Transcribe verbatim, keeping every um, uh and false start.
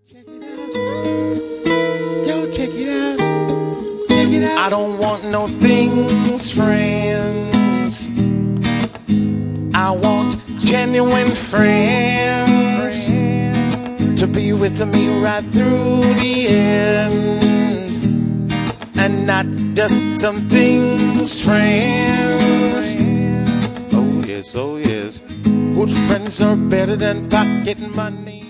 Check it out. Yo, check it out. Check it out. I don't want no things, friends. I want genuine friends to be with me right through the end, and not just some things, friends. Oh yes, oh yes. Good friends are better than pocket money.